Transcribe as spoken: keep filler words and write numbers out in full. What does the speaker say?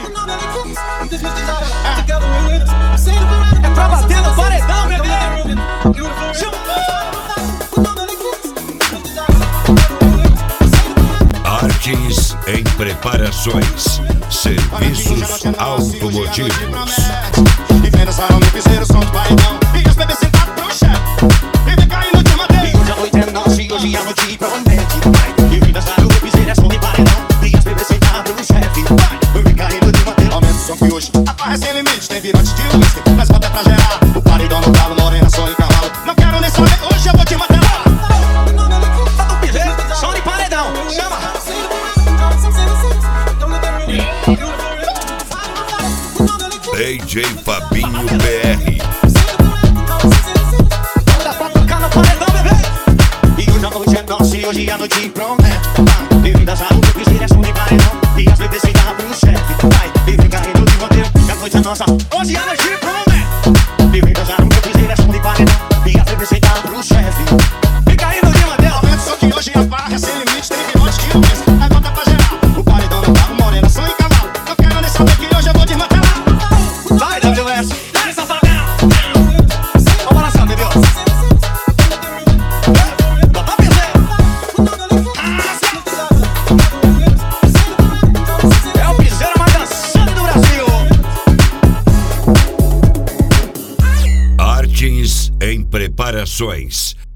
É pra bater no paredão, bebê. Artes em preparações, serviços automotivos. E vendas para o meu piseiro, som do paredão. E os bebês sentados pro chefe. E vem caindo de madeira. E hoje a noite é nossa e hoje a noite promete. E vendas para o meu piseiro, é som de paredão. E os bebês sentados pro chefe. E vem caindo de madeira. Aumenta o som que hoje a farra é sem limite. Tem virote de whisky, mas bota pra gerar. O paredão no galo, morena, só em cavalo. Não quero nem saber, hoje eu vou te matar. O piseiro, som de paredão. Chama. D J Fabinho B R. Dá pra tocar no paredão, bebê. E hoje a noite é nossa e hoje a noite promete. Bem-vindas ao meu piseiro, é som de paredão. E as bebês sentadas pro chefe. E vem caindo de madeira. E a noite é nossa, hoje a noite promete. Bem-vindas ao meu piseiro, é som de paredão. E as bebês sentadas pro chefe. Vem caindo de madeira. Aumenta o som que hoje a farra é sem limite. Tem virote de whisky, mas bota pra gerar. O paredão no carro, morena, só em cavalo. Não quero nem saber que hoje eu vou te matar. Vai, W S. Vai, safadão. Vamos lá, bebê. Bota piseiro. É o piseiro mais dançante do Brasil. Artes em preparações,